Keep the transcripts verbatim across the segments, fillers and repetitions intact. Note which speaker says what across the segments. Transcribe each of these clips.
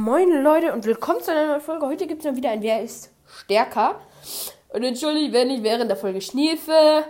Speaker 1: Moin Leute und willkommen zu einer neuen Folge. Heute gibt es mal wieder ein Wer ist stärker. Und entschuldigt, wenn ich während der Folge schniefe,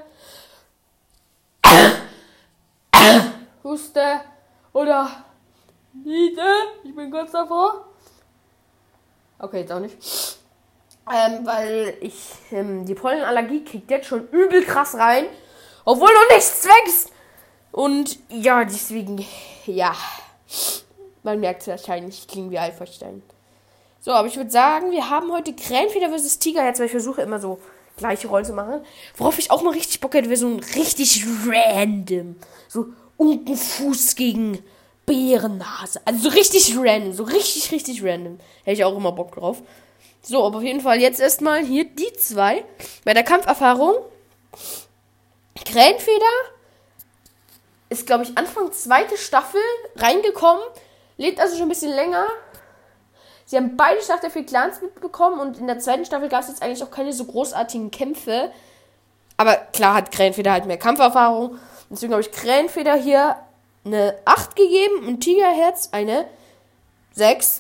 Speaker 1: huste oder niete. Ich bin kurz davor. Okay, jetzt auch nicht. Ähm, weil ich ähm, die Pollenallergie kriegt jetzt schon übel krass rein, obwohl noch nichts wächst. Und ja, deswegen, ja, man merkt es wahrscheinlich, ich klinge wie Alpha-Stein. So, aber ich würde sagen, wir haben heute Krähenfeder versus Tigerherz, weil ich versuche immer so gleiche Rollen zu machen. Worauf ich auch mal richtig Bock hätte, wäre so ein richtig random, so Unkenfuß gegen Bärennase. Also so richtig random, so richtig, richtig random. Hätte ich auch immer Bock drauf. So, aber auf jeden Fall jetzt erstmal hier die zwei. Bei der Kampferfahrung, Krähenfeder ist, glaube ich, Anfang zweite Staffel reingekommen. Lebt also schon ein bisschen länger. Sie haben beide Schlacht der vier Clans mitbekommen. Und in der zweiten Staffel gab es jetzt eigentlich auch keine so großartigen Kämpfe. Aber klar hat Krähenfeder halt mehr Kampferfahrung. Deswegen habe ich Krähenfeder hier eine acht gegeben. Und Tigerherz eine sechs.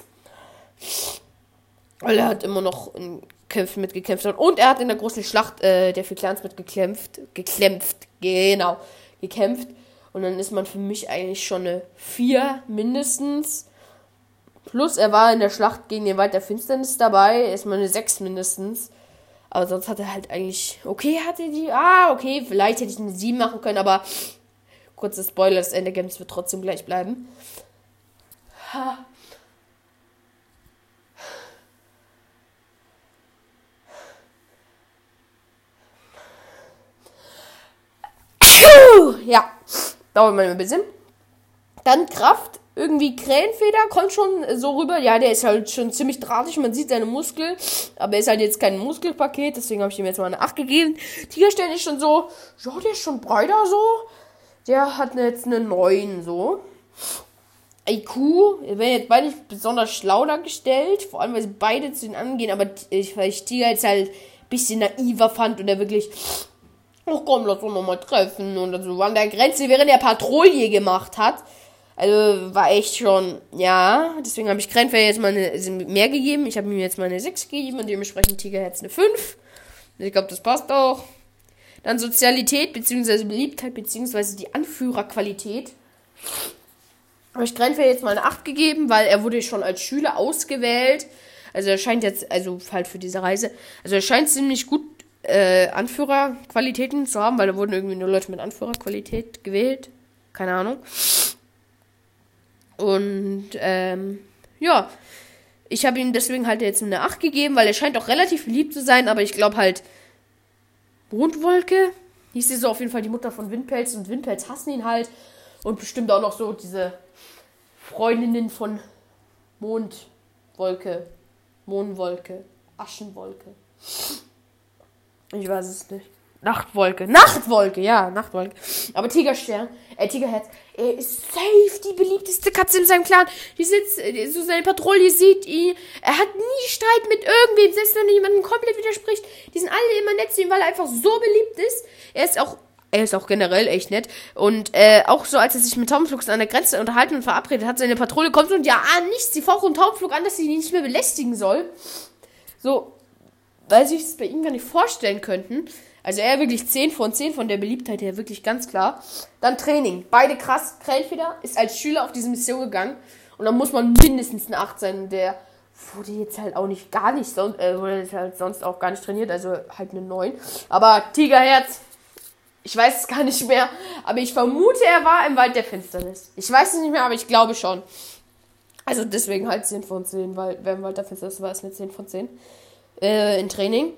Speaker 1: Weil er hat immer noch in Kämpfen mitgekämpft. Und er hat in der großen Schlacht äh, der vier Clans mitgekämpft. Gekämpft. Genau. Gekämpft. Und dann ist man für mich eigentlich schon eine vier mindestens. Plus er war in der Schlacht gegen den Wald der Finsternis dabei. Ist man eine sechs mindestens. Aber sonst hat er halt eigentlich... Okay, hatte die... Ah, okay, vielleicht hätte ich eine sieben machen können. Aber kurzer Spoiler, das Endergebnis wird trotzdem gleich bleiben. Ha. Ja, dauert mal ein bisschen. Dann Kraft, irgendwie Krähenfeder, kommt schon so rüber. Ja, der ist halt schon ziemlich drahtig, man sieht seine Muskeln, aber er ist halt jetzt kein Muskelpaket, deswegen habe ich ihm jetzt mal eine acht gegeben. Tigerstern ist schon so, ja, der ist schon breiter so. Der hat jetzt eine neun so. I Q, werden jetzt beide nicht besonders schlau dargestellt, vor allem weil sie beide zu den anderen gehen, aber ich, weil ich Tiger jetzt halt ein bisschen naiver fand und er wirklich... Ach komm, lass uns nochmal treffen. Und so an der Grenze, während er Patrouille gemacht hat. Also war echt schon, ja. Deswegen habe ich Krähenfeder jetzt mal eine, mehr gegeben. Ich habe ihm jetzt mal eine sechs gegeben und dementsprechend Tigerherz eine fünf. Ich glaube, das passt auch. Dann Sozialität, beziehungsweise Beliebtheit, beziehungsweise die Anführerqualität. Habe ich Krähenfeder jetzt mal eine acht gegeben, weil er wurde schon als Schüler ausgewählt. Also er scheint jetzt, also halt für diese Reise, also er scheint ziemlich gut Äh, Anführerqualitäten zu haben, weil da wurden irgendwie nur Leute mit Anführerqualität gewählt. Keine Ahnung. Und, ähm, ja. Ich habe ihm deswegen halt jetzt eine acht gegeben, weil er scheint auch relativ beliebt zu sein, aber ich glaube halt, Mondwolke, hieß sie so auf jeden Fall die Mutter von Windpelz und Windpelz hassen ihn halt. Und bestimmt auch noch so diese Freundinnen von Mondwolke, Mondwolke, Aschenwolke. Ich weiß es nicht. Nachtwolke. Nachtwolke, ja, Nachtwolke. Aber Tigerstern, äh, Tigerherz, er ist safe die beliebteste Katze in seinem Clan. Die sitzt, so seine Patrouille sieht ihn. Er hat nie Streit mit irgendwem, selbst wenn er jemandem komplett widerspricht. Die sind alle immer nett zu ihm, weil er einfach so beliebt ist. Er ist auch, er ist auch generell echt nett. Und, äh, auch so, als er sich mit Taubenflug an der Grenze unterhalten und verabredet hat, seine Patrouille kommt und ja, ah, nichts, sie faucht einen Taubenflug an, dass sie ihn nicht mehr belästigen soll. So, weil sie sich das bei ihm gar nicht vorstellen könnten. Also er wirklich zehn von zehn von der Beliebtheit her, wirklich ganz klar. Dann Training. Beide krass. Krähenfeder ist als Schüler auf diese Mission gegangen. Und dann muss man mindestens eine acht sein. Der wurde jetzt halt auch nicht gar nicht, sonst, äh, wurde jetzt halt sonst auch gar nicht trainiert. Also halt eine neun. Aber Tigerherz, ich weiß es gar nicht mehr. Aber ich vermute, er war im Wald der Finsternis. Ich weiß es nicht mehr, aber ich glaube schon. Also deswegen halt zehn von zehn, weil wer im Wald der Finsternis war, ist eine zehn von zehn. Äh, in Training.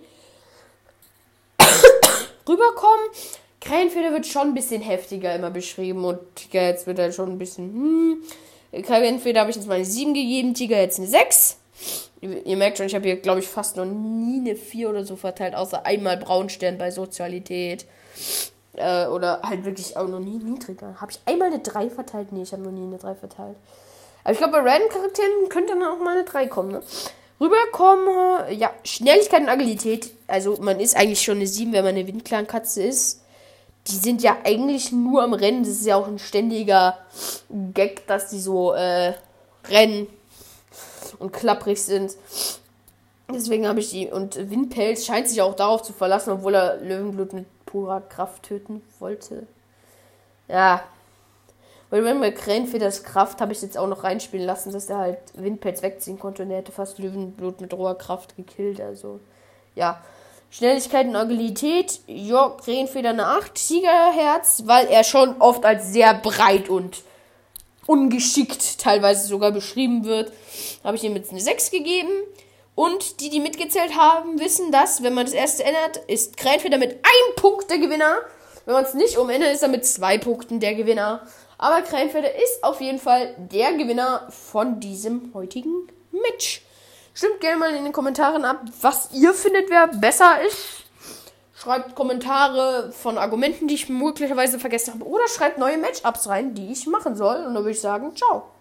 Speaker 1: Rüberkommen. Krähenfeder wird schon ein bisschen heftiger immer beschrieben und Tigerherz wird halt schon ein bisschen, hm. Krähenfeder habe ich jetzt mal eine sieben gegeben, Tigerherz eine sechs. Ihr, ihr merkt schon, ich habe hier, glaube ich, fast noch nie eine vier oder so verteilt, außer einmal Braunstern bei Sozialität. Äh, oder halt wirklich auch noch nie niedriger. Habe ich einmal eine drei verteilt? Nee, ich habe noch nie eine drei verteilt. Aber ich glaube, bei Random Charakteren könnte dann auch mal eine drei kommen, ne? Rüberkommen, ja, Schnelligkeit und Agilität. Also man ist eigentlich schon eine sieben, wenn man eine Windclan-Katze ist. Die sind ja eigentlich nur am Rennen. Das ist ja auch ein ständiger Gag, dass die so äh, rennen. und klapprig sind. Deswegen habe ich die. Und Windpelz scheint sich auch darauf zu verlassen, obwohl er Löwenblut mit purer Kraft töten wollte. Ja. Weil wenn bei Krähenfeders Kraft habe ich jetzt auch noch reinspielen lassen, dass er halt Windpelz wegziehen konnte und er hätte fast Löwenblut mit roher Kraft gekillt. Also, ja. Schnelligkeit und Agilität. Ja, Krähenfeder eine acht. Tigerherz, weil er schon oft als sehr breit und ungeschickt teilweise sogar beschrieben wird, habe ich ihm jetzt eine sechs gegeben. Und die, die mitgezählt haben, wissen, dass, wenn man das erste ändert, ist Krähenfeder mit einem Punkt der Gewinner. Wenn man es nicht umändert, ist er mit zwei Punkten der Gewinner. Aber Krähenfeder ist auf jeden Fall der Gewinner von diesem heutigen Match. Stimmt gerne mal in den Kommentaren ab, was ihr findet, wer besser ist. Schreibt Kommentare von Argumenten, die ich möglicherweise vergessen habe. Oder schreibt neue Matchups rein, die ich machen soll. Und dann würde ich sagen, ciao.